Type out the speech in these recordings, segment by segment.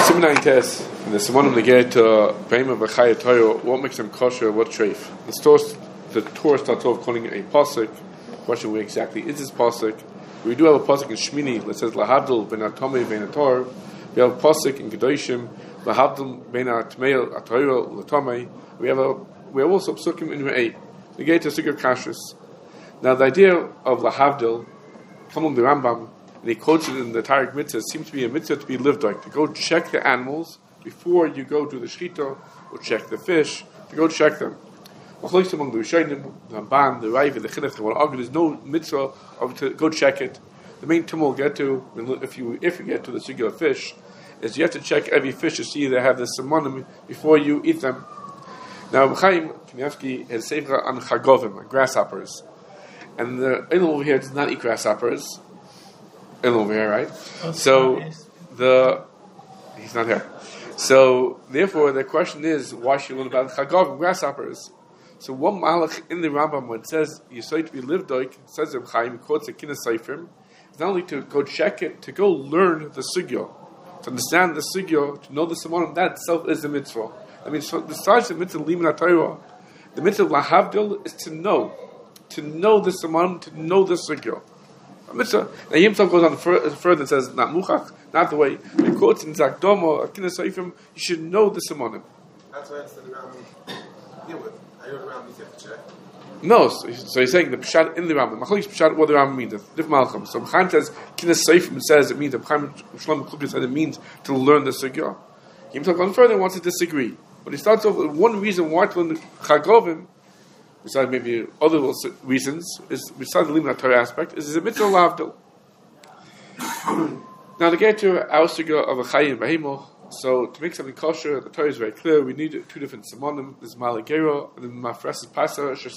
Simonine test in the Simonim Negate to Behema V'Chaya Torah. What makes them kosher? What treif? The Torah starts off calling it a pasuk. Question: where exactly is this pasuk? We do have a pasuk in Shmini that says Lahavdil ben Atomei ben Ator. We have a pasuk in Kedoshim Lahavdil ben Atmei Atorah Latomei. We have also psukim in Re'ei. Negate to Sukkah Kashrus. Now the idea of Lahavdil, Kamum the Rambam, and he quotes it in the Tarek Mitzvah, seems to be a mitzvah to be lived like, to go check the animals before you go do the shechita, or check the fish, to go check them. Among the Rishonim, the Ramban, the Raiv, the Chinuch, the argue there's no mitzvah of to go check it. The main tumul we'll get to, if you get to the singular fish, is you have to check every fish to see they have the simonim before you eat them. Now, Chaim Kanievsky has sefer on chagovim, on grasshoppers. And the Eilim over here does not eat grasshoppers. Eilim over here, right? He's not here. So, therefore, the question is, why should you learn about chagovim, grasshoppers? So, one malach in the Rambam, when it says, you say to be lived like, says Reb Chaim, quotes a Kinah Seifrim, it's not only to go check it, to go learn the sugya, to understand the sugya, to know the simonim, that itself is the mitzvah. I mean, so besides the mitzvah liman HaTorah, the mitzvah lahavdil is to know the simonim, to know the sugya. Mitzvah. Now he himself goes on further and says, not muchach, not the way. He quotes in Zakdomo, Kinah Seifrim, you should know the simonim. That's why it's the Rambam deal with. I heard around these have to check. No, so he's saying the pshat in the Rambam. Machlokes pshat what the Rambam means. Different malachim. So Chaim says Kinah Seifrim says it means. Chaim Shlomo Kluger says it means to learn the sugya. He himself goes further and wants to disagree. But he starts off with one reason why to learn chagovim, besides maybe other reasons, is besides the liman Torah aspect, is a mitzvah lavdil. Now to get to our sugya of a chayim behemo. So to make something kosher, the Torah is very clear. We need two different simonim. There's malagera and then mafreses pasa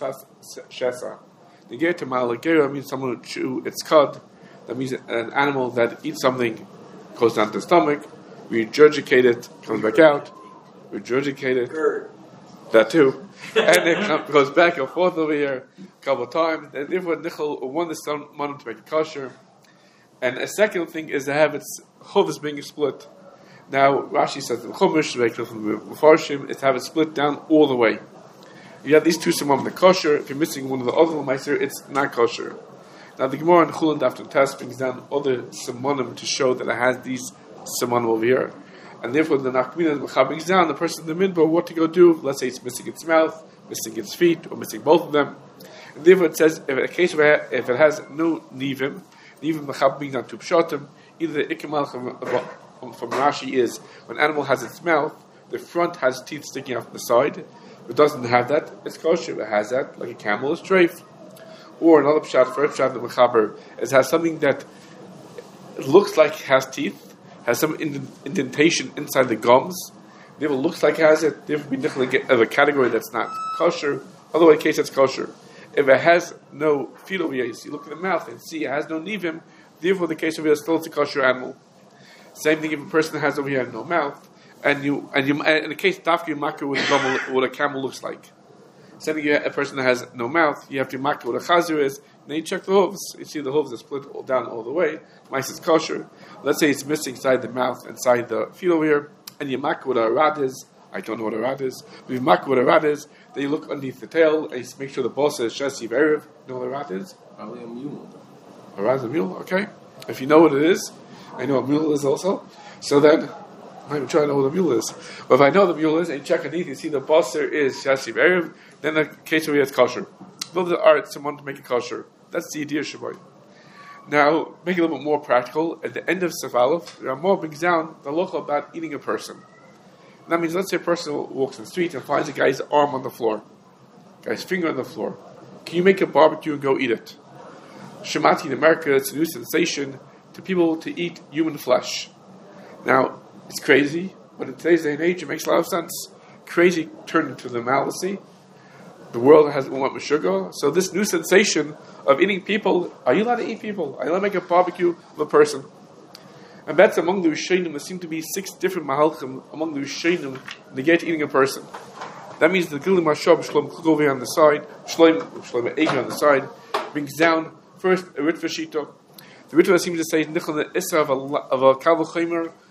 shesa. To get to malagera means someone who chew its cud. That means an animal that eats something, goes down to the stomach, regurgitate it, comes back out, regurgitate it, that too, and it goes back and forth over here a couple of times. And therefore, nichol one the simonim to make it kosher. And a second thing is to have its hooves being split. Now, Rashi says in Chumash, from the Mefarshim, is to have it split down all the way. You have these two simonim, the kosher. If you're missing one of the other meiser, it's not kosher. Now, the Gemara in Chulin Daf Test brings down other simonim to show that it has these simonim over here. And therefore, the Nachmina brings down the person in the midbar what to go do. Let's say it's missing its mouth, missing its feet, or missing both of them. And therefore, it says, if it has no nivim brings down two pshatim, either the ikamal from Rashi is when an animal has its mouth, the front has teeth sticking out from the side. If it doesn't have that, it's kosher. If it has that, like a camel, is treif. Or another pshat, first pshat, the mechaber, is has something that looks like it has teeth, has some indentation inside the gums. If it looks like it has it, there would be of a category that's not kosher. Otherwise, in case it's kosher. If it has no feet over here, you look at the mouth and see it has no nivim, therefore the case over here still it's a kosher animal. Same thing if a person has over here no mouth, and in the case dafki makir with what a camel looks like. Same thing, a person that has no mouth, you have to makir what a chazir is. Then you check the hooves. You see the hooves are split down all the way. Mice is kosher. Let's say it's missing inside the mouth, inside the feet over here, and you makir what a rad is. I don't know what a rad is. But if you makir what a rad is, then you look underneath the tail and you make sure the boss says shesi ve'erev. You know what a rad is? Probably a mule. A rad is a mule. Okay. If you know what it is. I know what a mule is also. So then, I'm even trying to know what a mule is. But if I know the mule is, and you check underneath, you see the basar is shasi ve'erev, then the case where it's kosher. Build the art, someone to make it kosher. That's the idea of Shabbat. Now, make it a little bit more practical. At the end of Sef Aleph, Ramah brings down the halacha about eating a person. And that means, let's say a person walks in the street and finds a guy's arm on the floor, guy's finger on the floor. Can you make a barbecue and go eat it? Shemati in America, it's a new sensation to people to eat human flesh. Now, it's crazy, but in today's day and age, it makes a lot of sense. Crazy turned into normalcy. The world has one with sugar. So this new sensation of eating people, are you allowed to eat people? Are you allowed to make a barbecue of a person? And that's among the Rishonim. There seem to be 6 different mahalchim among the Rishonim negate eating a person. That means the Gilui Mashab, Shlomo Kluger on the side, Shlomo Eger on the side, brings down first a Ritva Shita. The Ritva seems to say nichol the isra of a kal v'chomer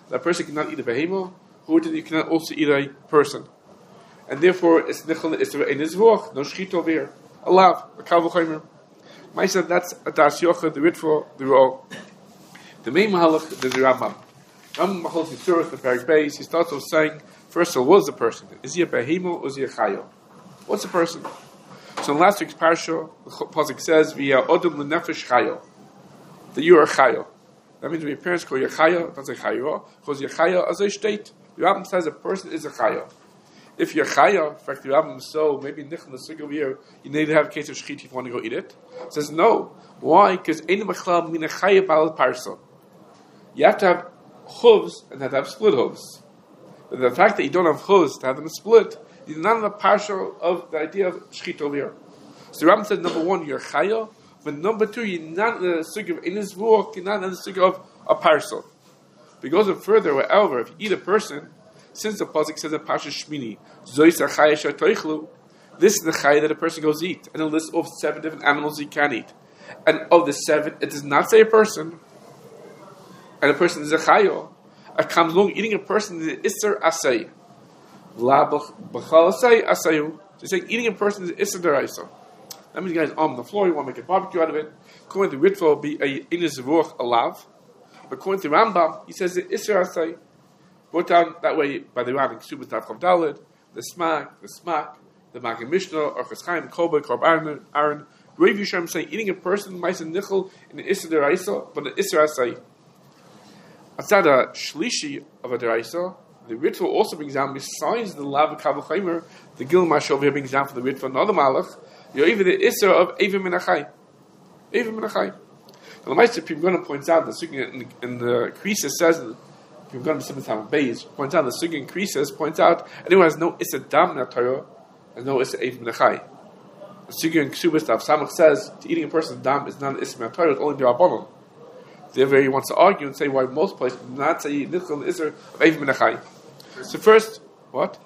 that person cannot eat a behemoth, who you cannot also eat a person. And therefore, it's nichel isra in his voch, no shchit over here. A lav, a kal v'chomer. Maisa, that's a das yocha, the ritva, the ro. The main mahalach is the Rambam. Rambam holds the Tzurich, the Perek Beis. He starts off saying, first of all, what is a person? Is he a behemoth or is he a chayo? What's a person? So in last week's parsha, the pasuk says, "V'ya odom lenefesh chayo." That you are a chayo. That means when your parents call you a chayo, that's a chayo. Because you're a chayo as a state. The Rambam says a person is a chayo. If you're a chayo, in fact, the Rambam so maybe nichel the sig over here, you need to have a case of shchit if you want to go eat it. It says no. Why? Because ein mechlal min a chayo bal parsa. You have to have hooves and have to have split hooves. But the fact that you don't have hooves to have them split, you're not in the partial of the idea of shchit over here. So the Rambam said, number one, you're chayo, but number two, you're not in the sug of in his walk, you're not in the sug of a parcel. But it goes on further, however, if you eat a person, since the pasuk says in Pasha Shmini, Zois achaya shatoichlu, this is the chaya that a person goes eat, and a list of 7 different animals he can eat. And of the 7, it does not say a person, and a person is a chayo. It comes along eating a person is isser asay. La b'chal asay asayu. So saying eating a person is isser deraisa. That means the guy's on the floor, you want to make a barbecue out of it. According to Ritva, will be a inis ruach alav. But according to Rambam, he says it isser asay. Brought down that way by the Ran in Ksubas Tav Daled, the Smak, the Magen Mishnah, or Chaim, Kolbe, Korb Aaron. Rav Yishem saying eating a person might say nichel in an isser deraisa, but an isser asay. Outside a shlishi of a deraisa, the Ritva also brings down, besides the lav kavachaymer, the Gil Mash over here brings down for the Ritva another malach, you're even the isser of Evim Menachai. Evim Menachai. And the Meister Pimgona points out, in the Krisis says, Pimgona B'Simon Beis points out, the Sugi in Krisis points out, anyone has no isser dam in the Torah, has no isser Evim Menachai. The Sugi in Ksubas Tav Samach says, to eating a person's dam is not an isser in the Torah, it's only the Rabbanon. Therefore, he wants to argue and say why most places do not say nichel isser of Evim Menachai. So first, what?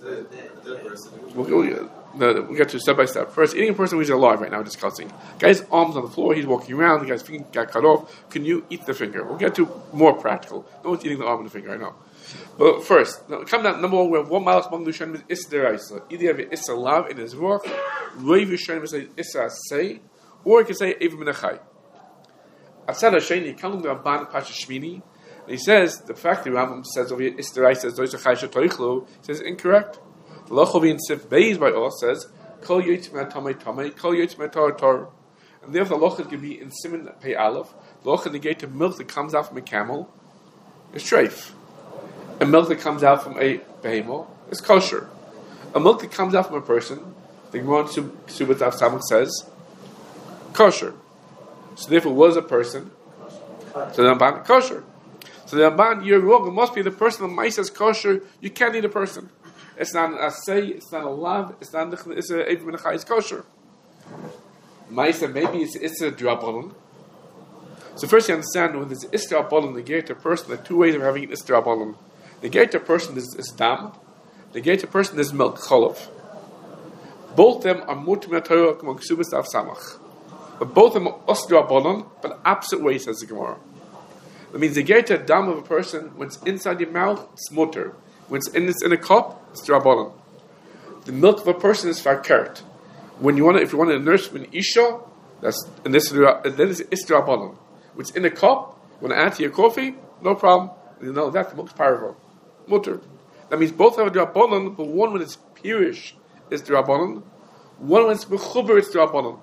We'll get to step by step. First, eating a person who's alive right now, discussing. Guy's arms on the floor, he's walking around, the guy's finger got cut off. Can you eat the finger? We'll get to more practical. No one's eating the arm and the finger right now. But first, come down, number one, we have one malach among the Rishonim is Isser Deraisa. Either you have an Isser Lav in his ruach, Rav Rishonim say Isser Asay, or you can say Evim Menachai. Outside of Sheni, come to Ramban Pasha Shmini, and he says the fact that Rambam says over here Isser Deraisa says Zois achaya shatoichlu, says incorrect. The Lochovi in Sif Beis by us says Kol Yotzim Tamei Tamei, Kol Yotzim Tar Tar, and therefore the Lochot can be in Siman Pei Aleph. The Lochot negate milk that comes out from a camel is treif. A milk that comes out from a behemoth is kosher. A milk that comes out from a person, the Gemara Ksubas Tav Samach says kosher. So therefore, was a person. So the Ramban kosher. So the Ramban, you're wrong. It must be the person that might says kosher. You can't eat a person. It's not an asay. It's not a lav. It's not. It's a Evim Menachai. It's kosher. Ma'isa maybe it's a drabanan. So first you understand when there's isra balan, the gate a person. There are 2 ways of having an isra balan. The gate a person is dam. The gate a person is milk cholav. Both of them are mutim Torah among Ksubas Tav Samach. But both of them are osdra balan, but opposite ways, says the Gemara. That means the gate a dam of a person when it's inside your mouth, it's mutter. When it's in a cup, it's drabanan. The milk of a person is fakert. When you want to, if you want to nurse an isha, that's and this then it's drabanan. When it's in a cup, you want to add to your coffee, no problem. You know that the milk's parvo, mutter. That means both have a drabanan, but one when it's purish is drabanan, one when it's mechuber it's drabanan.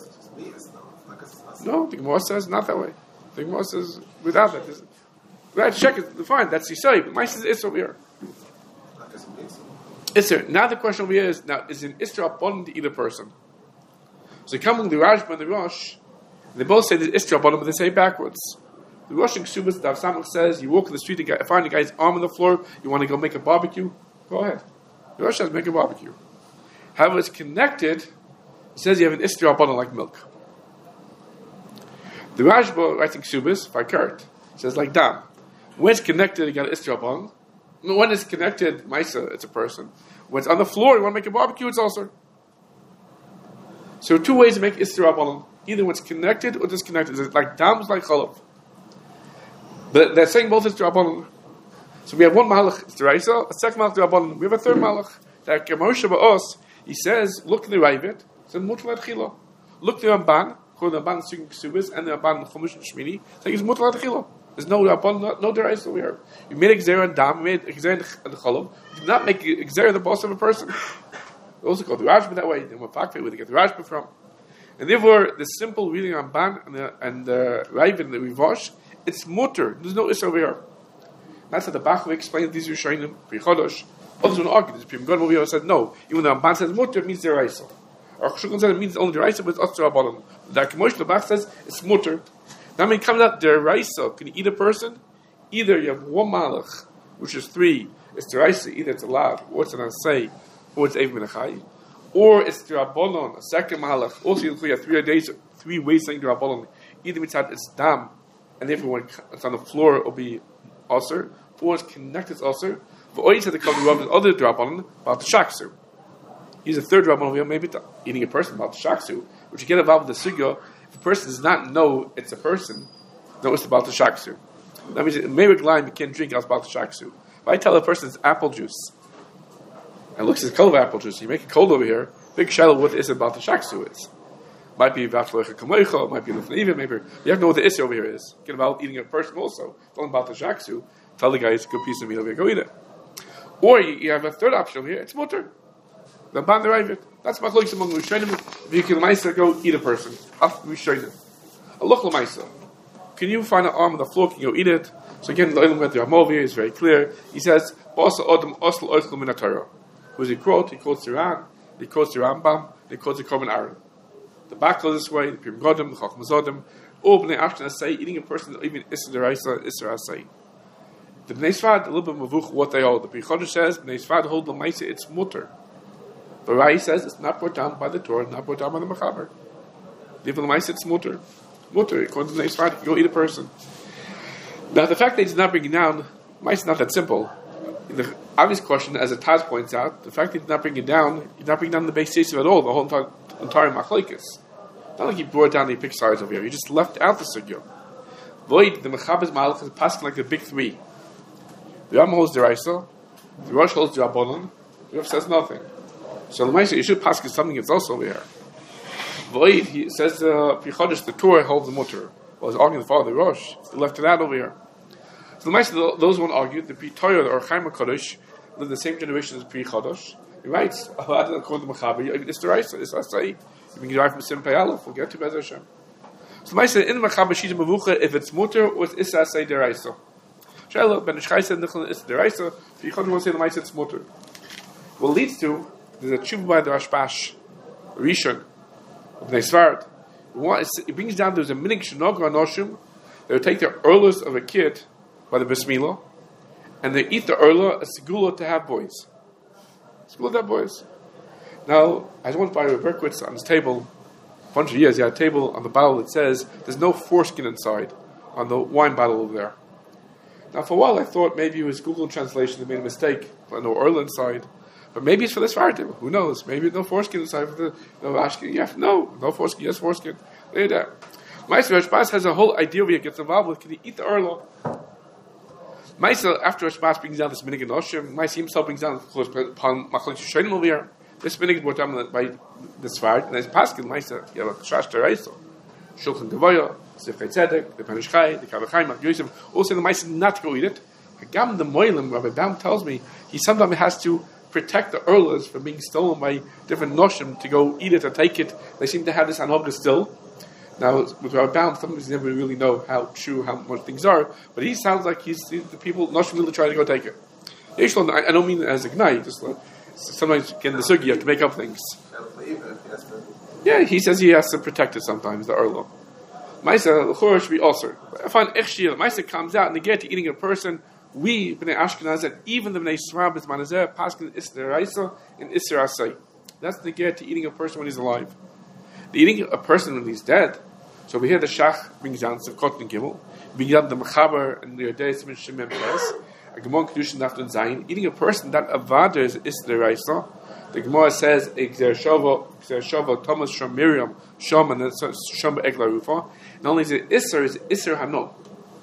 No, the Gemara says not that way. The Gemara says without that. We have to check it. Fine, that's Yisai, but my says it's over here. Isser. Now the question over here is: now is an Isser upon to either person? So coming the Rashba and the Rosh, they both say that Isser upon, but they say backwards. The Rosh in Ksubas Tav Samach says: you walk in the street, you find a guy's arm on the floor, you want to go make a barbecue, go ahead. The Rosh says make a barbecue. However, it's connected. It says you have an Isser upon like milk. The Rashba writes in Ksubas Fakert says like dam. When it's connected, you got an Isser upon. When it's connected, Maisa, it's a person. When it's on the floor, you want to make a barbecue, it's also. So 2 ways to make Isra Balan. Either when it's connected or disconnected. It's like dams, like chalav. But they're saying both Isra Balan. So we have one malach, it's the Raisa, a second malach, the Rabbanon. We have a third malach, that Moshe Ba'os, he says, look in the Ravid, it's a mutal adchila. Look the Ramban, according to the Ramban speaking Ksubis, and the Ramban Chumash and Shmini, saying it's mutal adchila. There's no Rabbanon, no Deraisa over here. You made a Gzera and Dam, you made a Gzera and Cholov, you did not make a Gzera the boss of a person. They also call the Rashba that way, then what Fakfeh, where they get the Rashba from. And therefore, the simple reading Ramban and the Ravid and the Rivosh, it's mutter. There's no Issa over here. That's how the Bachva explains these Rishonim, Pri Chodosh. Others will argue this. Pim God over here said no. Even though Ramban says mutter, it means deraisa. Or Shulchan says it means only deraisa, but it's also Rabbanon. The Moshe Labach says it's mutter. Now when it comes out deraisa, can you eat a person? Either you have one malach, which is 3, it's deraisa, either it's allowed, or it's an asay, or it's even minachai, or it's the Rabbanon, a second malach. Also, you have 3 ways saying the Rabbanon. Either mitzad it's dam, and everyone it's on the floor, it'll be aser, or it's connected to aser. But always had to come to the other Rabbanon about the shaksu. He's a third Rabbanon over here, maybe eating a person about the shaksu, which you get involved with the sugya. If a person does not know it's a person, no, it's about the shaksu. That means maybe line you can't drink else about the shaksu. If I tell a person it's apple juice, and looks at the color of apple juice, you make it cold over here, big shallow what is about the shaksu is. Might be v'aflecha kamoicha, might be lefneiva, maybe you have to know what the issue over here is. Get about eating a person also. Talking about the shaksu, tell the guy it's a good piece of meat over here, go eat it. Or you have a third option over here, it's mutter. The ban the Ravid. That's machlokes among Rishonim. If you kill Maisa, go eat a person. After Rishonim. Allah Maisa. Can you find an arm on the floor, can you go eat it? So again, the Ilm with the Ramovi is very clear. He says, Basa Adam Osl Oichel Min HaTorah. Who's he quote? He quotes the Ran, he quotes the Rambam, he quotes the Korban Aaron. The Bakla this way, the Pim Godim, the Chacham Zodim, all Bnei Ashkenaz say, eating a person, even Isser Deraisa, Isser Asay. The Bnei Sfad, a little bit mavuch what they hold. The Pri Chodesh says, Bnei Sfad hold the Maisa, it's mutter. But Rai says it's not brought down by the Torah, not brought down by the Mechaber. The Maisa, it's mutter. Mutter, according to the Bnei Sfad, you can go eat a person. Now, the fact that he's not bringing down, Maisa is not that simple. The obvious question, as the Taz points out, the fact that he's not bringing it down, he's not bringing down the base case at all, the whole entire Machlokes. Not like he brought down the pick sides over here, he just left out the Sugya. Void, the Mechaber's Malach is passing like the big 3. The Ram holds the Raisa, the Rosh holds the Rabbanon, the Rav says nothing. So the Maisa, you should pass something that's also over here. Void, he says Pri Chodesh, the Torah holds the mutter. Well, he's arguing the father, the Rosh, he left it out over here. So the Maisa, those one argued, the Pri Torah or Chaim HaKadosh live in the same generation as Pri Chodesh. He writes, according to Mechaber, it's the Raisa, it's Asay. You can derive from Sim Pei Aleph, we'll get to Bez Hashem. So the Maisa, in the Mechaber, she's a Mavucha, if it's mutter or it's Issa Asay the Raisa. Shaila, Ben Ishchai said, it's the Raisa, Pri Chodesh wants to say the Maisa, it's mutter. What leads to, there's a tshuva by the Rashbash, Rishon, of Bnei Sfard. It brings down, there's a minig shenogra anoshim, they would take the urlas of a kid by the Bris Milah, and they eat the urla, a segula to have boys. Segula to have boys. Now, I once by Berkowitz on his table, a bunch of years, he had a table on the bottle that says, there's no foreskin inside, on the wine bottle over there. Now, for a while, I thought maybe it was Google translation that made a mistake, but no urla inside. But maybe it's for this Svardim. Who knows? Maybe no foreskin inside for the no Ashkin. Yeah, no foreskin. Yes, foreskin. Look at that. Maisa Rashbas has a whole idea where he gets involved with. Can he eat the urla? Maisa, after Rashbas brings down this minig and Oshim, Maisa himself brings down upon Machlokes Rishonim over here. This minig is brought down by the Svard, and as Paskin Maisa, you have a Shash Tereisa, Shulchan Devoya, Sifrei Tzedek, the Panishchai, the Kavachai, Mark Yosef. Also, the Maisa not to go eat it. Hagam the Moilim, Rabbi Baum tells me, he sometimes has to protect the urlas from being stolen by different noshim to go eat it or take it. They seem to have this anhogah still. Now, with Rabbi Baum, sometimes you never really know how true, how much things are, but he sounds like he's the people, noshim really try to go take it. I don't mean it as a gnai, just like, sometimes get in the sugi, you have to make up things. Yeah, he says he has to protect it sometimes, the urla. Maisa, the chorah should be also. I find Echshir, Maisa comes out and they get to eating a person. We, Bnei Ashkenaz, and even the Bnei Sfard, is Manazeh, Paskin, Isser Raisa, and Isser Asay. That's the get to eating a person when he's alive. The eating a person when he's dead. So we hear the Shach brings down Sefkot and Gimel, brings down the Mechaber and the Yodei Simen Shemem Pes, a Gemara Kedushin Nafton Zayin. Eating a person that Avada is Isser Raisa. The Gemara says, Exer Shova, Thomas Shom Miriam, Shom, and then Shom Egla Rufa. Not only is it Isser, it's Isser Hanok.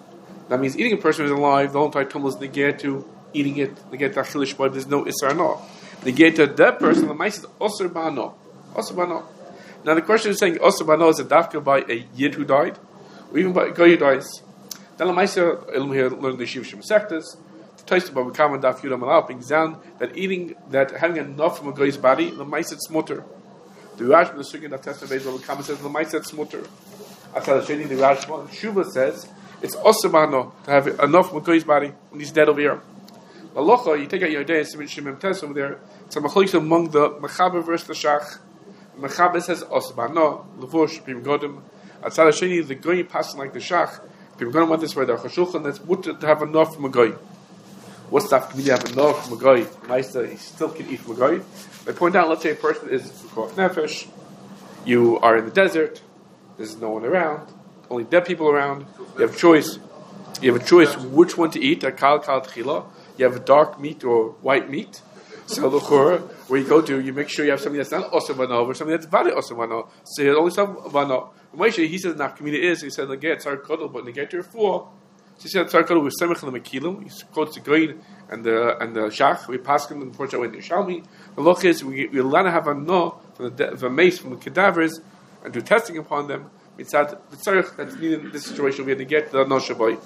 That means eating a person who's alive, the whole entire tumble is negate to eating it, negate to achilish, but there's no isar no. Negate to a dead person, the mice is osir ba'ano. Osir ba'ano. Now the question is saying osir ba'ano is a dafka by a yid who died, or even by a guy who dies. Then the mice ilm here learned the Shiv Shem Sektas, the Taisa Baba Kama Daf Yudam Alal brings down that having enough from a guy's body, the mice it's mutter. The Rash the Sugan of Testa Beis Baba Kama says the mice it's mutter. Atal Sheni the Rash Shuva says it's osir ba'ano to have enough from a guy's body when he's dead over here. Lalocha, you take out your day and see Shemim Tes over there. It's a machlokes among the Mechaber versus the Shach. Mechaber says osir ba'ano, Levush, Pim Godim. Atzad Sheni, the goy passing like the Shach. Pim Godim went this way, the Chashulchan, that's mutter to have enough from a goy. What's that? Can you have enough from a goy? Meister, he still can eat from a goy. They point out, let's say a person is nefesh. You are in the desert. There's no one around. Only dead people around. You have a choice. You have a choice which one to eat. A kal tchila. You have a dark meat or white meat. So the chur, where you go to, you make sure you have something that's not osir ba'ano or something that's vade osir ba'ano. So you only stuff ba'ano. Moshe, he says nafkamina is. He said negate tzar kodol, but negate your four. So he said tzar kodol with semich and the mekilim. He quotes the goyin and the shach. We pass them and unfortunately in the Yerushalmi. The look is we learn to have a no from the mace from the cadavers and do testing upon them. Mitzad the tzarich that's needed in this situation we had to get the no shaboy.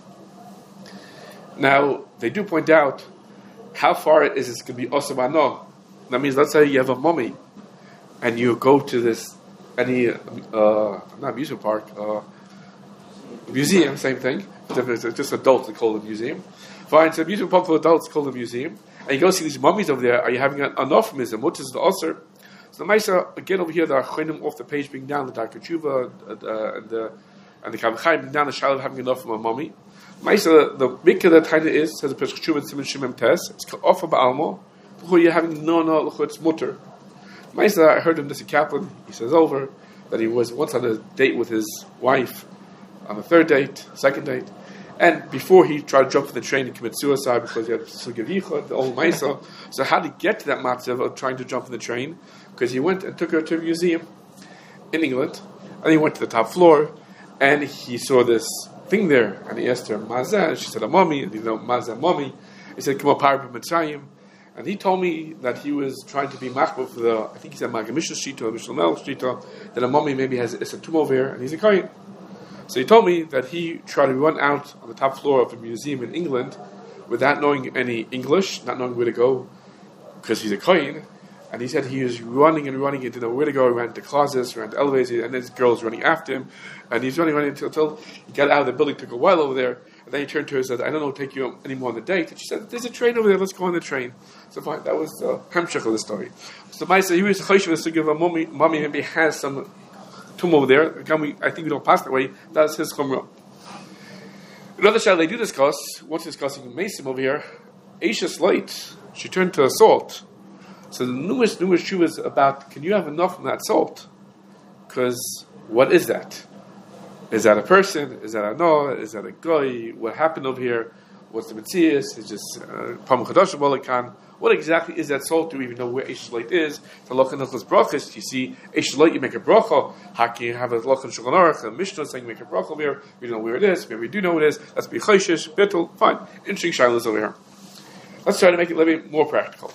Now, they do point out how far is this going to be osir ba'ano. That means, let's say you have a mummy and you go to this, not amusement park, museum, same thing. It's just adults, they call it a museum. Fine, it's an amusement park for adults, called a museum. And you go see these mummies over there, are you having an euphemism? What is the osir? So the Maisa, again over here, the Achonim off the page bring down the Dark Tshuva and the Kavachai bring down the shadow of having enough from a mummy. Maisa, the mikveh that kind of is, says a Pesach Tshuva and Siman Shemim Tes, it's called Ofa Ba'almo, you're having no, it's mutter. Maisa, I heard him, this Kaplan, he says over, that he was once on a date with his wife, on the third date, second date, and before he tried to jump from the train and commit suicide because he had Sugav Yichud, the old Maisa. So how did he get to that matzav of trying to jump from the train? Because he went and took her to a museum in England, and he went to the top floor, and he saw this thing there, and he asked her, Mazah, and she said, a mummy, and Mazah, mummy. He said, come on, Parab Mitzrayim. And he told me that he was trying to be machbel for the, I think he said Magamishal Shita, or Mishal Mel Shita, that a mummy maybe has a tumor over here, and he's a kohen. So he told me that he tried to run out on the top floor of a museum in England without knowing any English, not knowing where to go, because he's a kohen. And he said he was running, he didn't know where to go. He ran to closets, ran to elevators, and this girl's running after him. And he's running until he got out of the building, took a while over there. And then he turned to her and said, I don't know, take you any more on the date. And she said, there's a train over there, let's go on the train. So fine, that was the hamshach of the story. So the Maisa, he was choshev to give a mummy maybe has some tomb over there. Again, I think we don't pass that way. That's his chumrah. Another shal they do discuss, once discussing Mesim over here, Aisha's light, she turned to salt. So the numerous shuvas about, can you have enough from that salt? Because what is that? Is that a person? Is that a Noah? Is that a guy? What happened over here? What's the Metzias? Is just Pam Chadash Balakan? What exactly is that salt? Do we even know where Eish Light is? The Lachan Hilchos Brachas, you see, Eish Light, you make a bracha. How can you have a Lachan Shulchan Aruch, a Mishnah saying make a bracha here? We don't know where it is. Maybe we do know where it is. Let's be Chayshish, Bittul. Fine. Interesting shilas over here. Let's try to make it a little bit more practical.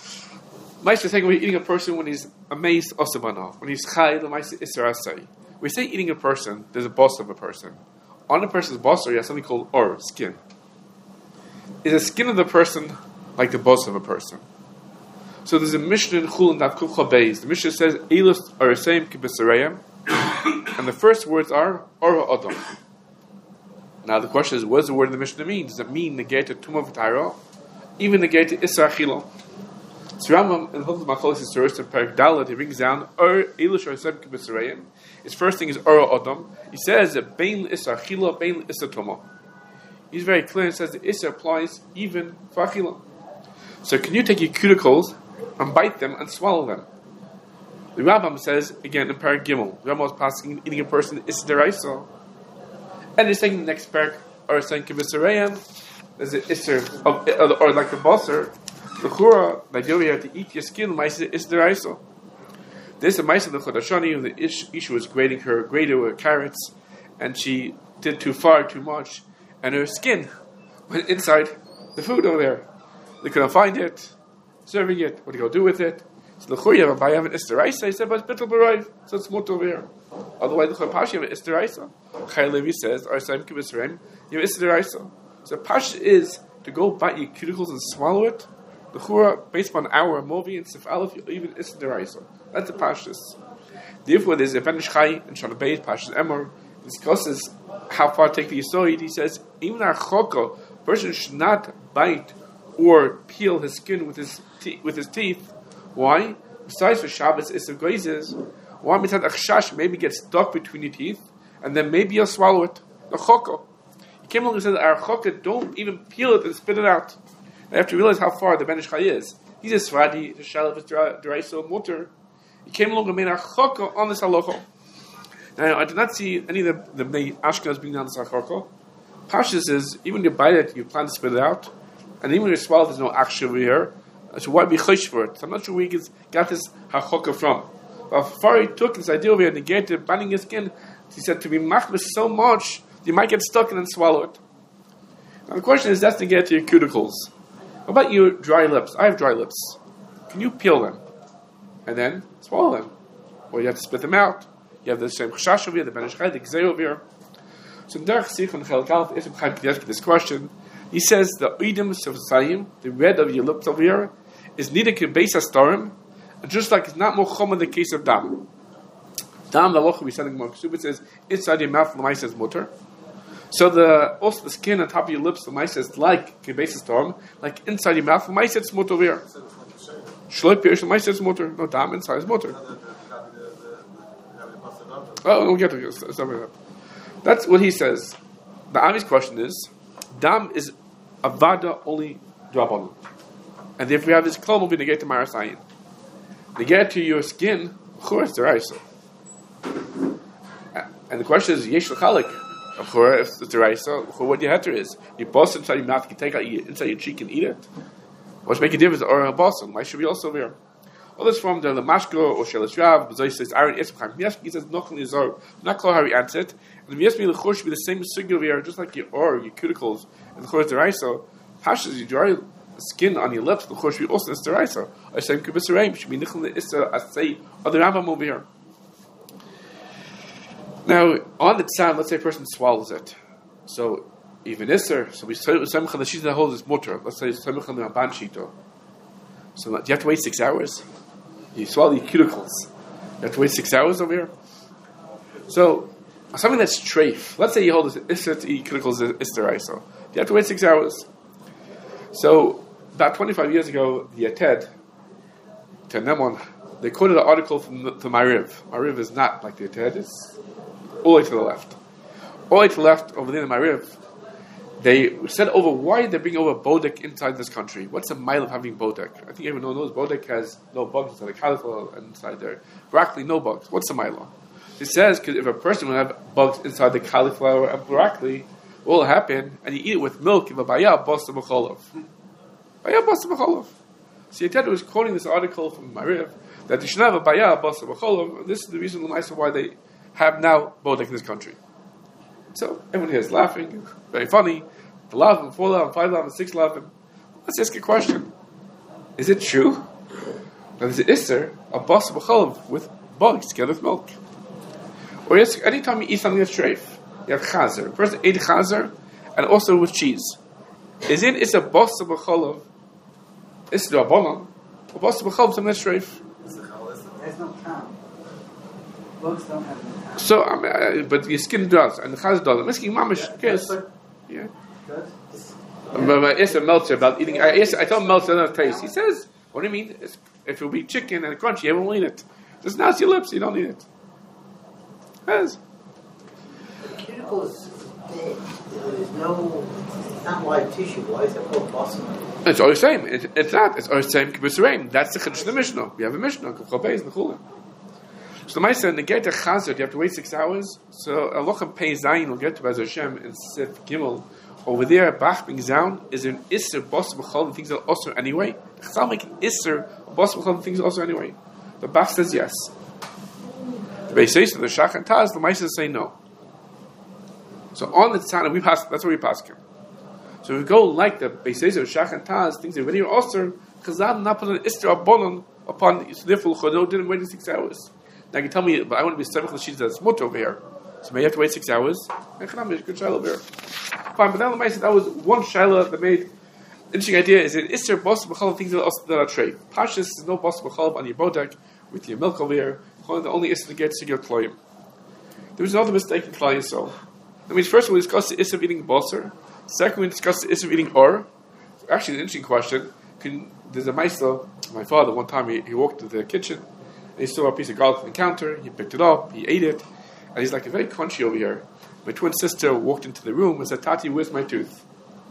Maisa is saying we're eating a person when he's amazed osir ba'ano. When he's chay, the Maisa Isser Asay. We say eating a person, there's a boss of a person. On a person's boss, you have something called or, skin. Is the skin of the person like the boss of a person? So there's a Mishnah in Chul and Daf Kuf Beis. The Mishnah says, Eilos Arisayim Kibisarayim. And the first words are, Or Adam. Now the question is, what does the word in the Mishnah mean? Does it mean negate to Tumah V'Tayra? Even negate to Isra Achila? So Rambam in Hilchos Machalos Yisroel in Perek Dalet, he brings down Eilush Arisayim Kibisarayim. His first thing is Ora Adam. He says that Bein Isra Achila, Bein Isra Tumah. He's very clear and says the Isra applies even for Achila. So can you take your cuticles and bite them and swallow them? The Rambam says, again in Perek Gimel, the Rambam was passing eating a person Isra Deraisa. And he's saying the next Perek, Arisayim Kibisarayim, there's the Isra, or like the Basar, the Chura, the idea we have to eat your skin, Maisa is Deraisa. There's a Maisa the Chodashani, who the Isha was grating her grater with carrots, and she did too far, too much, and her skin went inside the food over there. They couldn't find it, serving it. What do you go do with it? So the Chur Yav Abayam Isteraisa, he said, but it's Bittul B'Raiv, so it's mutter over here. Otherwise, the Chur Pash Yav Isteraisa. Chai Levi says, Arsaim Kibisraim, Yav Isteraisa. So Pash is to go bite your cuticles and swallow it. The Chur, based upon our movie and Sif Aleph, you even Isteraisa. That's the Pashtus. Therefore, there's a Ben Ish Chai in Shana Beis, Pashtus Emor, discusses how far to take the Yisoid. He says, even our Chokah, person should not bite or peel his skin with his teeth. Why? Besides for Shabbos, Isser Glazes, why Mitzad Achshash maybe get stuck between your teeth, and then maybe you'll swallow it. The Chokah. He came along and said, our Chokah, don't even peel it and spit it out. I have to realize how far the Ben Ish Chai is. He's a Sfadi, the Shalaf is Deraiso Mutter. He came along and made a Chokah on this halacha. Now, I did not see any of the Ashkenaz being down this halacha. Pashas is, even when you bite it, you plan to spit it out, and even when you swallow, there's no action over here. So why be chosh for it? So I'm not sure where he got this hachokah from. But far he took this idea over here and negated biting his skin. He said to be machmas so much, you might get stuck and then swallow it. Now the question is, that's to get to your cuticles. What about your dry lips? I have dry lips. Can you peel them and then swallow them? Or you have to spit them out. You have the same chashash over here, the Ben Ish Chai, the gzei over here. So in Derech Sichon Chel Kalf, Isam Chaim Kideshki this question. He says the oidim sefasayim, the red of your lips over here, is neither kebeis astarim, and just like it's not more chum in the case of dam. Dam, the loch we said in Gemara Kesubah says inside your mouth the mice is mutter. So also the skin on top of your lips the mice is like kebeis astarim, like inside your mouth the mice is mutter over here. Shloik pirish the mice is mutter. No dam inside is mutter. Oh, we'll get to this. That's what he says. The obvious question is, dam is avada only drabanan. And if we have this klal, we negate to marasayin. Negate to your skin, of course, the raisa. And the question is, yesh l'chalik. Of course, if it's the raisa, what your heter is. You bust inside your mouth, you take out inside your cheek and eat it. What's make a difference? Or a bosom? Why should we also wear? All this from the Lamashko or Shelas Rav, B'zoi says, Aaron Esmcham Miyaski, he says, Nochel Yizar, not clear how he answered. And the Miyaski L'chor should be the same signal here, just like your cuticles, and the Chor Deraisa. Pashas, you dry skin on your lips, the Chor should be also this Deraisa. I say, Kubisaraim, should be Nichel Issa, I say, other Rambam over here. Now, on the tzad, let's say a person swallows it. So, even Isser, so we say, Semcha, the Shita holds this mutter. Let's say, Semcha, the Ramban Shito. So, do you have to wait 6 hours? You swallow your cuticles. You have to wait 6 hours over here. So, something that's treif. Let's say you hold this to eat cuticles isteraisa. You have to wait 6 hours. So, about 25 years ago, the Yated, Tenemon, they quoted an article from the Ma'ariv. Ma'ariv is not like the Yated, it's all the way to the left. All the way to the left, over there in the Ma'ariv, they said over why they're bringing over Bodek inside this country. What's the mile of having Bodek? I think everyone knows Bodek has no bugs inside the cauliflower inside there. Broccoli, no bugs. What's the mile? It says because if a person will have bugs inside the cauliflower and broccoli, what will happen? And you eat it with milk, if a bayah basta b'cholov. Bayah basta b'cholov. So Yated was quoting this article from Ma'ariv that you should have a bayah basta b'cholov, and this is the reason why they have now Bodek in this country. So everyone here is laughing, very funny. The laughing, 4 laughing, 5 laughing, 6 laughing. Let's ask a question: is it true that there's an isser of basa b'cholov with bugs together with milk? Or yes, anytime you eat something that's treif, you have chazer. First, ate chazer, and also with cheese. Is it isser basa b'cholov? Isser rabbanon or basa b'cholov something that's treif? There's no count. Bugs don't have no count. So, but your skin does, and the chazer does. I'm asking mamish, yes. Yeah. Good. But Isser Meltzer about eating. I told Meltzer doesn't have taste. He says, "What do you mean? If it will be chicken and crunchy, everyone will eat it. Just now it's your lips, you don't eat it." Yes. The cuticles, there's no, it's not live tissue. Why is it called bosom? It's all the same. It's not. It's all the same. That's the Chiddush of the Mishnah. We have a Mishnah. So the Ma'aser negate the Chazer. You have to wait 6 hours. So Alochem Pei Zayin will get to Be'ez Hashem in Sif Gimel. Over there, Bach Bing Zaun is an Isser Bos B'chol and things that are also anyway. The Chazal make an Isser Bos B'chol and things are also anyway. The Bach says yes. The Beis says the Shach and Taz, the Ma'aser say no. So on the tzana, that's where we pass him. So we go like the Beisez of Shach and Taz, things that already are osir, Chazal not put an Isra Abonon upon, so therefore Chodeau didn't wait 6 hours. Now you can tell me, but I want to be 7 sheets that's much over here. So may you have to wait 6 hours. And Chanam is good shaila over here. Fine, but now the Maisa, that was one shaila that made interesting idea is that Isra Bos B'chalav things that are trade. Pashas is no Bos B'chalav on your bodek with your milk over here. The only Isra to get your kloyim. There was another mistake in Klal Yisrael. That means first we discussed the Isra of eating Basar. Second, we discussed the Isra of eating Or. Actually, an interesting question. There's a Maisa, my father, one time he walked into the kitchen, and he saw a piece of garlic on the counter, he picked it up, he ate it, and he's like, very crunchy over here. My twin sister walked into the room and said, Tati, where's my tooth?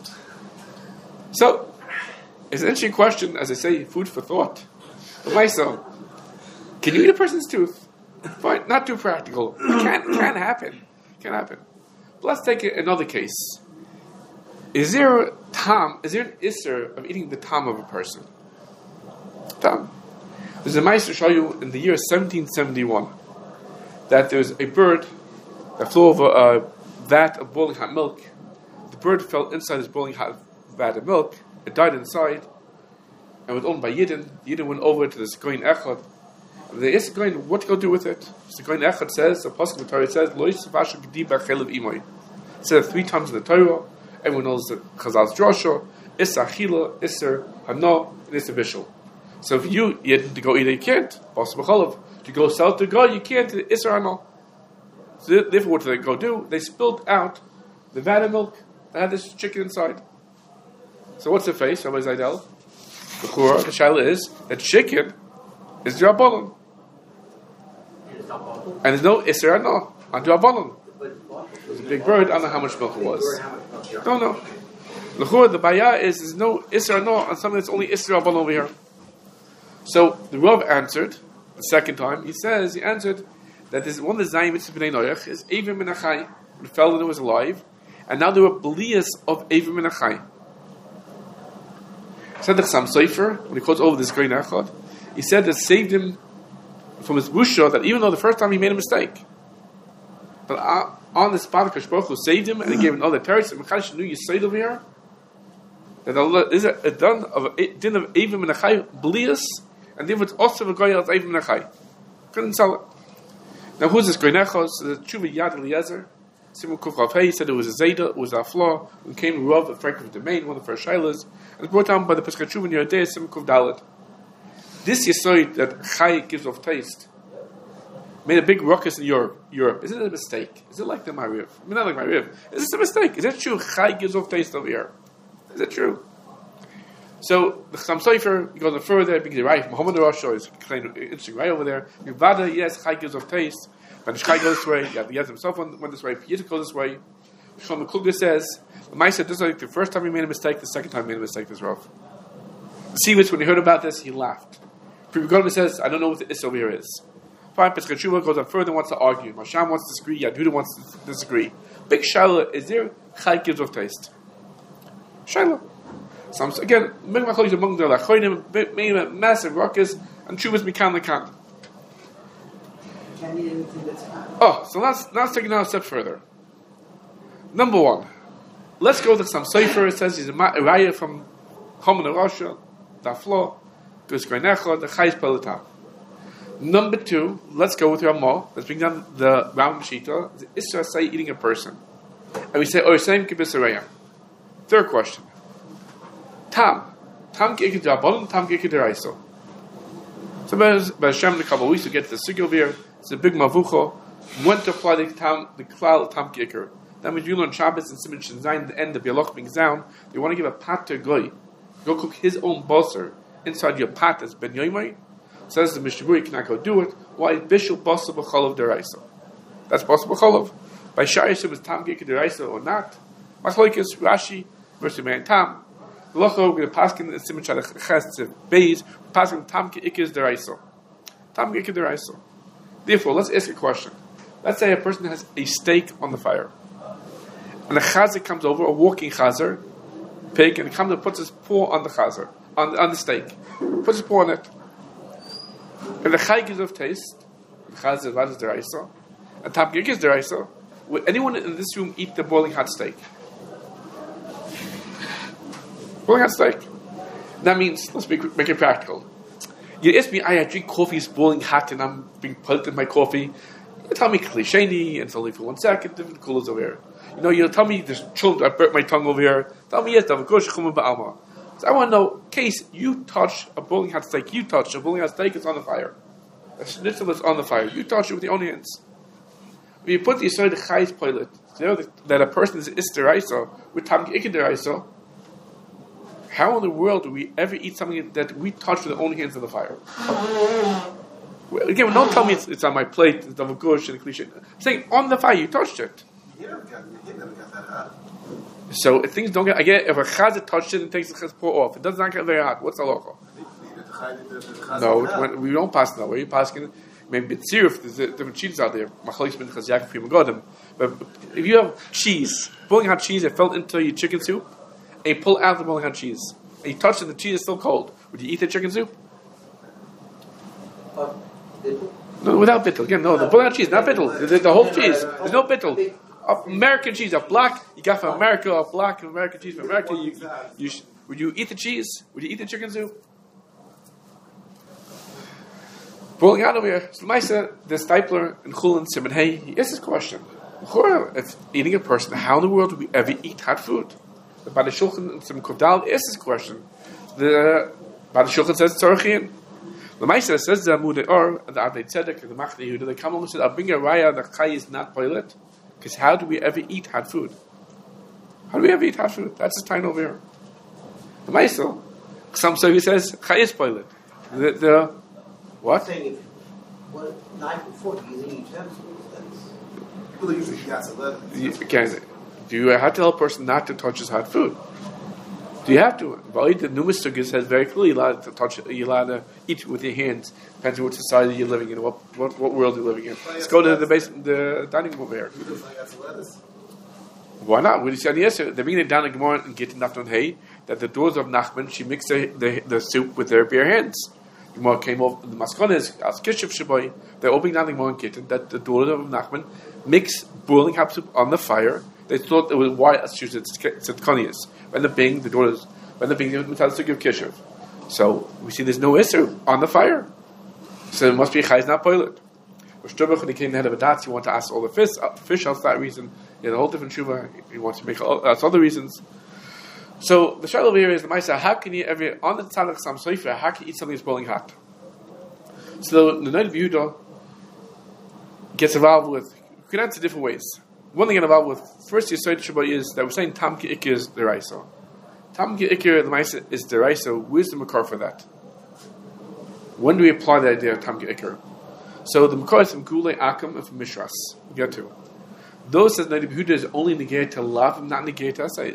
So, it's an interesting question, as I say, food for thought. But Maisa, can you eat a person's tooth? Fine, not too practical. It can't happen. Can't happen. But let's take another case. Is there an isser of eating the tam of a person? Tam. There's a Meister show you in the year 1771 that there's a bird that flew over a vat of boiling hot milk. The bird fell inside this boiling hot vat of milk. It died inside and was owned by Yidden. Yidden went over to this Goyin Echad. And they asked the Goyin, what to go do with it? So the Goyin Echad says, the Pasuk of the Torah says, Lo yisavashu g'diba chelev imoy. It said 3 times in the Torah. Everyone knows the Chazal's drasha, Issa Achila, Isser Hano, and Issa Bishul. So if you had to go eat it, you can't. To go sell to go, you can't. Isser Hano. So therefore, what did they go do? They spilled out the vat of milk that had this chicken inside. So what's the face, Rabbi Zaydel? The shaila is that chicken is Drabanan. And there's no Isser Hano on Drabanan. It was a big bird. I don't know how much milk it was. No. The Baya is there's no Isra no on something that's only Isra Rabban over here. So the Rav answered the second time. He answered that this one of the Zayim Mitzvah B'nai Noach is Eiver Min HaChai, when it fell and it was alive, and now there were Belias of Eiver Min HaChai. Said the Chassam Sofer, when he quotes over this Goyin Echad, he said that saved him from his busha, that even though the first time he made a mistake, but on the spot, Kadosh Baruch Hu saved him, and he gave another teretz. And Mechadish knew you say over here that Allah is a din of Eiver Min HaChai Belias, and therefore it's also a goy of Eiver Min HaChai. Couldn't sell it. Now who's this Goyin Echad? So the Tshuva Yad Eliezer, Simon Kuf Rav Hey, said it was a Zayda, it was a flaw. When came Rav of Frankfurt Domain, one of the first shaylas, and it's brought down by the Pesach Tshuva in Yerodei, Simon Kuf Dalet. This Yesoid that Chai gives off taste made a big ruckus in Europe. Is it a mistake? Is it like the Mariv? I mean, not like Mariv. Is this a mistake? Is it true? Chai gives off taste over here. Is it true? So the Chassam Sofer goes on further because the right Muhammad Rasha is interesting right over there. Yuvada, yes, Chai gives off taste. But the Chai goes this way. Yaz himself went this way. Pieter goes this way. Shlomo Kluger says the Mai said this is like the first time he made a mistake. The second time he made a mistake. This Rav. Sivitz, when he heard about this, he laughed. Pribigolmi says, I don't know what the Issa over here is. Fine, Pesach Tshuva goes on further, wants to argue. Masham wants to disagree. Yaduda wants to disagree. Big shaila, is there Chai gives off taste? Shaila. Some again, big machlokes among the lachonim, made a massive ruckus, and Tshuva's mikan lekan. Can you anything that's not? Oh, so let's take it now a step further. Number 1, let's go to some Sofer. It says he's a raya from Chomen Rasha, Daflo, Gus Goyin Echad, the Chayis Pelatam. Number 2, let's go with Ramah. Let's bring down the Ram Shita. The Isra say eating a person. And we say, same Kibisaraya. Third question. Tam Kikid Rabbanon, Tam Kikid Deraiso. So by Hashem the Kabbalah, we used to get to the Sigil here. It's a big Mavucho. When to apply the Klal Tam Kikir. That means you learn Shabbos and Simon Shinzayin, the end of Yaloch being down. You want to give a pat to a goy. Go cook his own basar inside your pat as Ben Yoimai. Says the Mishnah Berurah, you cannot go do it. Why? Bishul Basar B'chalav Deraisa. That's Basar B'chalav. By Shayashim is Tam Kikir Deraisa or not. Machlokes Rashi versus Man Tam. Locho, we're going to pass in the Simon Shadach Beis, passing Tam Kikir Deraisa. Tam Kikir Deraisa. Therefore, let's ask a question. Let's say a person has a steak on the fire. And a chazer comes over, a walking chazer, pig, and he comes and puts his paw on the chazer, on the steak. Puts his paw on it. And the chay gives of taste. The chazer is deraisa. And tam gives deraisa. Would anyone in this room eat the boiling hot steak? Boiling hot steak. That means, let's make it practical. You ask me, I drink coffee, it's boiling hot, and I'm being put in my coffee. You tell me klisheni, and it's only for 1 second, different coolers over here. You'll tell me there's children, I burnt my tongue over here. Tell me yes, so I want to know, in case you touch a boiling hot steak, it's on the fire. A schnitzel is on the fire. You touch it with your own hands. When you put the Yisrael the Chayes pilot, that a person is Isteraisa with Tam Ikideraisa, how in the world do we ever eat something that we touch with our own hands on the fire? Again, don't tell me it's on my plate, it's double gush and cliche. I'm saying on the fire, you touched it. He never got that hot. So if things don't get, if a chazit touched it and takes the chaz pour off, it does not get very hot. What's the local? No, we don't pass that way. You pass maybe it's if there's different cheeses out there. But if you have cheese, boiling hot cheese that fell into your chicken soup, and you pull out the boiling hot cheese, and you touch it, the cheese is still cold, would you eat the chicken soup? No, without bittel. Again, no, the boiling hot cheese, not bittel. The whole cheese. There's no bittel. American cheese, a black, you got from America, a black American cheese from America. Would you eat the cheese? Would you eat the chicken soup? Boiling out over here. So Maisa, the Stipler and Chulin Simon, hey, he asks this question. If eating a person, how in the world do we ever eat hot food? The Bad Shulchan and Simon Kovdal asks this question. The Bad Shulchan says Tzorchian. The Maisa says the Amud Or, the Adei Tzedek, the Machne Yehuda, they come along and said, I'll bring a raya, the Chai is not pilot. Because how do we ever eat hot food? How do we ever eat hot food? That's the time over here. The Maisa, some Sovi says, Chai is pilot. The what? Saying knife and fork, you eat People usually got some lettuce. Again, do you have to tell a person not to touch his hot food? Do you have to? The Numis Sugis says very clearly you're allowed to touch it, you're allowed to eat with your hands, depends on what society you're living in, what world you're living in. Let's go to the dining room here. Why not? We said yesterday, they bring it down in Gemara and get enough on hay that the daughters of Nachman, she mixed the soup with their bare hands. Gemara came off, the Maskon is, as Kishiv Shabai, they're opening down the Gemara and getting that the daughters of Nachman mix boiling hot soup on the fire. They thought it was why as she said Tzedkonius. When the daughters, they would to give Kishiv. So we see there's no issue on the fire. So it must be Chayz, not pilot. When he came the head of a dats, he wanted to ask all the fish out for that reason. He had a whole different shuvah. He wants to make other reasons. So the shayla over here is the Maisa, how can you ever, on the tzaddik Sam Sofer, how can you eat something that's boiling hot? So the Noda B'Yehuda gets involved with, you can answer different ways. One thing get involved with, first Yisrael Shabbat is that we're saying Tam Ki'ikir is deraisa. Tam Ki'ikir, the Maisa, is deraisa. Where's the makar for that? When do we apply the idea of Tam Ki'ikir? So the makar is from Gulei Akam and from Mishras. We get to. Those says Noda B'Yehuda is only negated to love, not negated to asayis.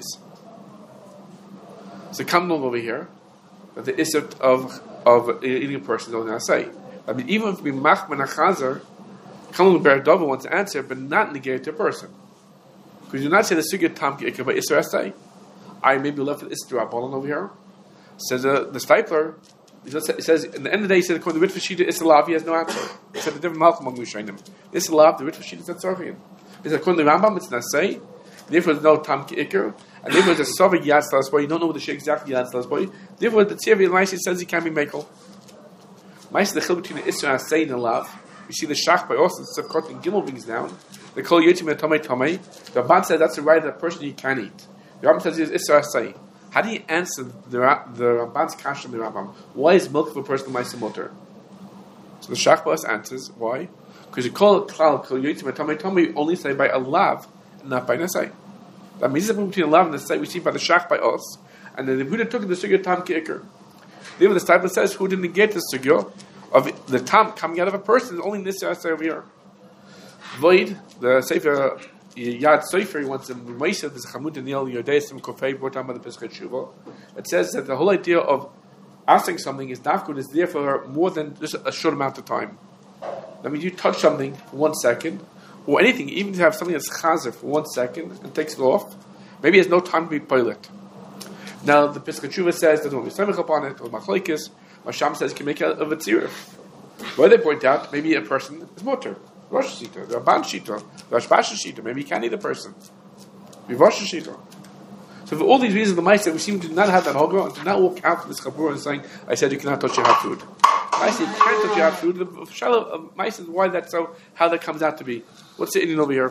So come along over here, that the isser of eating a person is only asay. I mean, even if we machman a chazer, come along Beradova wants to answer, but not negate a person. Because you do not say the sugya tam ki'ikah, but isser asay. I may be left with isser rabbanon over here. Says the Stipler, it says, in the end of the day, he said, according to the Ritva Shita, isser lav, he has no answer. He said the different malchum among Rishonim. Isser lav, the Ritva Shita is not tzorchian. He said, according to the Rambam, it's not asay. Therefore, there's no tam ki'ikah. And therefore, there's a Sovig Yad Stalas Boy. You don't know what the Sheikh exactly Yad Stalas Boy. Therefore, the Tzirvi Maisi says he can't be Mekel. Maisi, the Chil between the Isra and Asay and the Lav. We see the Shach by Austin, Sefkot and Gimel brings down. They call Yotim and Tomei Tomei. The Ramban says that's the right of the person you can eat. The Rambam says it's Isra Asay. How do you answer the Ramban's Kash on the Rambam? Why is milk for a person Maisi Motor? So the Shach by us answers, why? Because you call Klal, call Yotim and Tomei Tomei, you only say by a Lav and not by Nasai. That means it's between the lav and the site we see by the shach by us, and then the Buddha took the sugya tam ki'ikr. Then the Stipler says, who didn't get the sugya of the tam coming out of a person is only this asay over here. Void, the Sefer Yad Sofer, he wants to Maisa, there's a Chamut and Yel Yodesim Kofei brought down by the Pesach Shuvah. It says that the whole idea of asking something is nafkud is there for more than just a short amount of time. That means you touch something for 1 second, or anything, even to have something that's chazer for 1 second and takes it off, maybe there's no time to be pilot. Now the Pesach Shuvah says that when we samech upon it, or machlokes, Masham says can make out of a tziruf. Where they point out maybe a person is motor. Rosh Shita, the Rabban Shita, the Rashbasha Shita. Maybe you can't eat a person. Vivash Shita. So for all these reasons, the Maisa, we seem to not have that Hoga and to not walk out from this Chabur and saying, I said you cannot touch your hot food. Maisa, you can't touch your hot food. The Shalah of Maisa is why that's so, how that comes out to be. What's the Indian over here?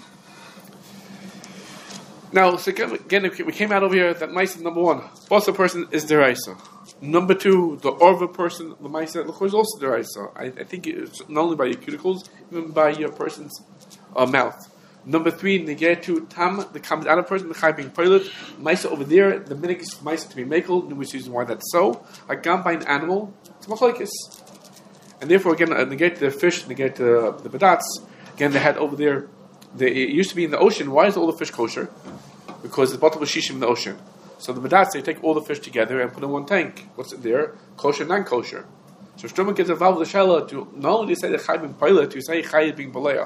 Now, so again, we came out over here that Maisa, number one, Bosa person is Deraisa. Number two, the Orva person, the Maisa, is also Deraisa. I think it's not only by your cuticles, even by your person's mouth. Number three, Negetu Tam, that comes out of person, the Chai being pilot. Maisa over there, the minik is Maisa to be makel, numerous reasons why that's so. Agam by an animal, it's machlokes. And therefore, again, negate the fish, negate the badats. Again, they had over there, it used to be in the ocean. Why is all the fish kosher? Because there's bottle of shishim in the ocean. So the badats, they take all the fish together and put in one tank. What's in there? Kosher, non-kosher. So Shlomo gets involved with the Shalah to not only say the Chai being pilot, to say Chai being Balea.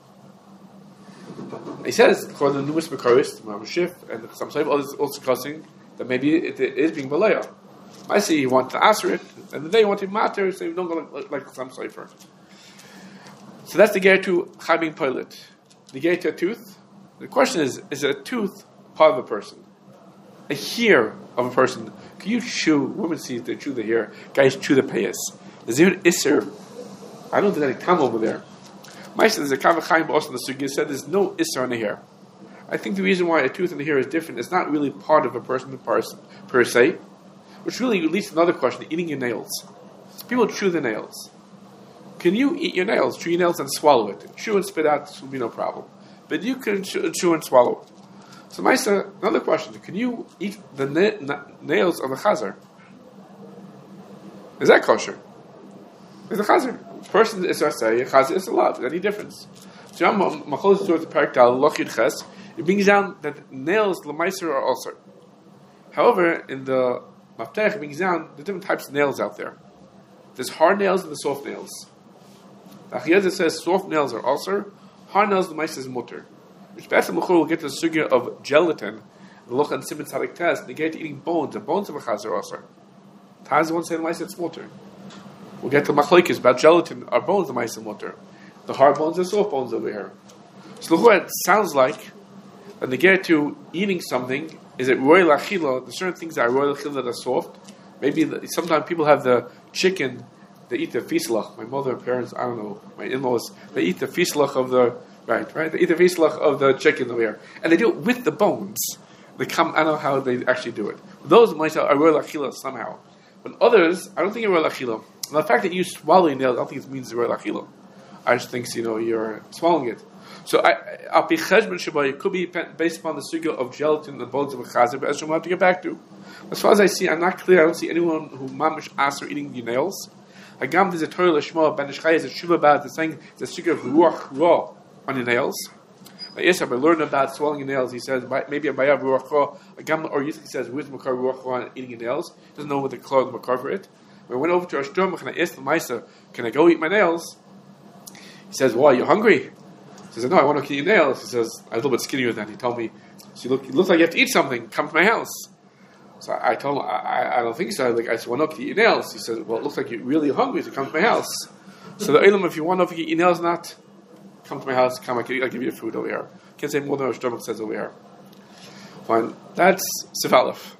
He says, according to the numerous Makaris, Shif, and some others also discussing that maybe it is being Balea. I see you want to answer it, and the day you want to matter, so you don't go like some cipher. So that's the gear to Chai being pilot. The gear to a tooth. The question is a tooth part of a person? A hair of a person. Can you chew? Women see they chew the hair. Guys chew the payas. Is there an isser? I don't think there's any tam over there. Maisa, there's a Kavachayim also in the Sugya said there's no isser on the hair. I think the reason why a tooth in the hair is different is not really part of a person per se, which really leads to another question: eating your nails. People chew their nails. Can you eat your nails? Chew your nails and swallow it. Chew and spit out, this will be no problem. But you can chew and swallow. So, Maisa, another question: can you eat the nails of a chazer? Is that kosher? Is a chazer? Person is a say, chazer is a lot. Is there any difference? So, Machos towards the Parakdal Lochid Ches, it brings down that nails Lamaisa are also. However, in the Maftech, it brings down the different types of nails out there. There's hard nails and the soft nails. The Achiyazah says soft nails are also, hard nails Lamaisa is mutter. Which Beth Mechur will get to the sugya of gelatin, the Loch and Simon Tzadik test, they get to eating bones, and bones of a chazer also. Taz won't say the Lamaisa it's mutter. We'll get to machlokes about gelatin. Are bones the ma'aser mutter? The hard bones and soft bones over here. So it sounds like when they get to eating something, is it royal achila? There's certain things that are royal achila that are soft. Maybe sometimes people have the chicken. They eat the fislach. My mother, parents, I don't know. My in-laws, they eat the fislach of the right. They eat the fislach of the chicken over here, and they do it with the bones. They come. I don't know how they actually do it. Those myself are royal achila somehow. But others, I don't think are royal achila. And the fact that you swallow your nails, I don't think it means royal achila. I just think you're swallowing it. So Al Pi Cheshbon Shabbat, it could be based upon the sugya of gelatin and the bones of a chazer, but as we'll have to get back to. As far as I see, I'm not clear. I don't see anyone who mamish aser eating your nails. Agam there's a Torah Lashma, Ben Ishchai is a shuva about the saying the sugya of ruach ra on your nails. Yes, I learned about swallowing your nails. He says maybe a bayav ruach ra. Agam or Yitzchak says with makar ruach ra on eating your nails. Doesn't know what the color of the makar for it. When I went over to Ashtomach and I asked the Maisa, can I go eat my nails? He says, why, are you hungry? He says, no, I want to eat your nails. He says, I'm a little bit skinnier than that. He told me, it looks like you have to eat something. Come to my house. So I told him, I don't think so. I said, well, no, can you eat your nails? He says, well, it looks like you're really hungry, so come to my house. So the Elam, if you want to eat your nails, not, come to my house, I'll give you food over here. Can't say more than what Ashtomach says over here. Fine. That's Sif Aleph.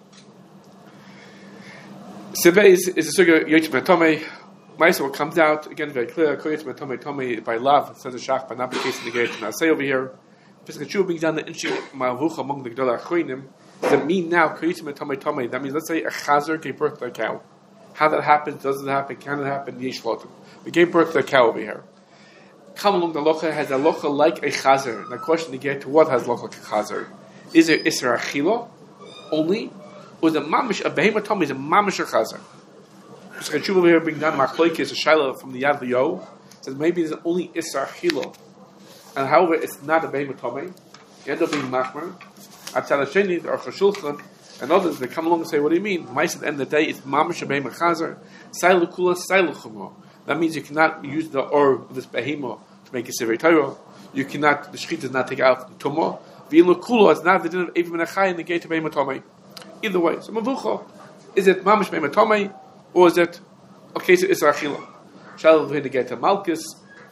Sibbe is a sugya Yochim Tomei. Maisa what comes out again very clear. Yochim Tomei by love says the Shach, but not the case in the gate. And I say over here, Pesach brings down the inching Ma'avucha among the Gdol Achronim. Does it mean now Yochim Tomei? That means let's say a chazer gave birth to a cow. How that happens? Does it happen? Can it happen? Yesh lotim. We gave birth to a cow over here. Come along the locha has a locha like a chazer. And the question to get to what has locha like a chazer? Is it Isra Achila only? Or the mamish a behemoth tummy is a mamish a chazer. So Chachuv over here bring down machlokes is a shaila from the Yad Liyo. Says maybe there's only isar chilo, and however it's not a behemoth tummy. You end up being machmer. Atzal Hasheni or Chashulchan and others they come along and say, what do you mean? Mice at the end of the day it's mamish a behemoth chazer. Sailu kula sailu chumo. That means you cannot use the or of this behemoth to make a sever Torah. You cannot the shechita does not take out the tumah. V'ilu kula it's not the din of even when a chay in the gate of behemoth tummy. Either way, so mavucha, is it mamish behemoth tummy, or is it a case of isra achila? Shall we to get to malchus?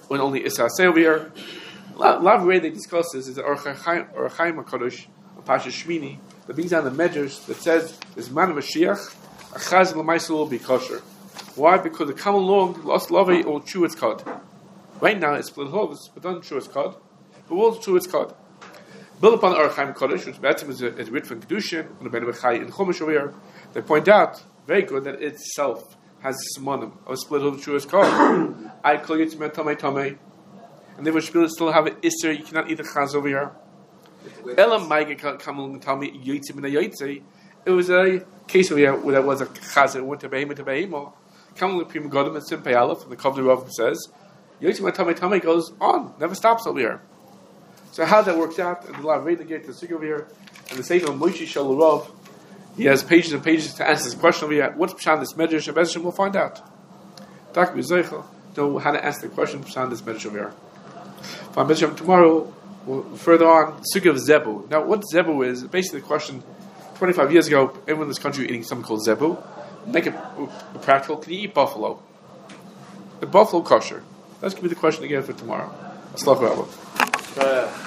and only Issa say over here. A lot of way they discuss this is the Orchaim HaKadosh, Pasha Shmini, that brings down the measures that says, this man of Mashiach, a Chaz L'maisa will be kosher. Why? Because the come along, lost lovey or chew its cod. Right now it's split halves, but don't chew its cod. But will chew its cod. Built upon Orchaim Kodesh, which Betzim is written from Kedushin, and the Ben Bechai in Chumash over here, they point out, very good, that itself has simonim of a split halves chew its cod. I call you to Tamei. And they will still have an Isser, you cannot eat the Chaz over here. Elam Maige come along and tell me Yotzim and a Yotzi. It was a case where there was a Chaz that went to Behemo. Come along the Prima Godim and Simpei Aleph, and the Kovner Rav says, Yotzim and Tamei goes on, never stops over here. So how that works out, and the law of Reda get to the over here, and the Sefer Moshe Shalorov, he has pages and pages to answer this question over here. What's Pshan this Medrash? And we'll find out. Dr. Bezeichel know how to answer the question Pshan this Medrash over here. Fine, Bishop, tomorrow, further on, Sukkah of Zebu. Now, what Zebu is, basically the question, 25 years ago, everyone in this country was eating something called Zebu. Make it practical, can you eat buffalo? The buffalo kosher. That's going to be the question again for tomorrow. Aslach Rabba.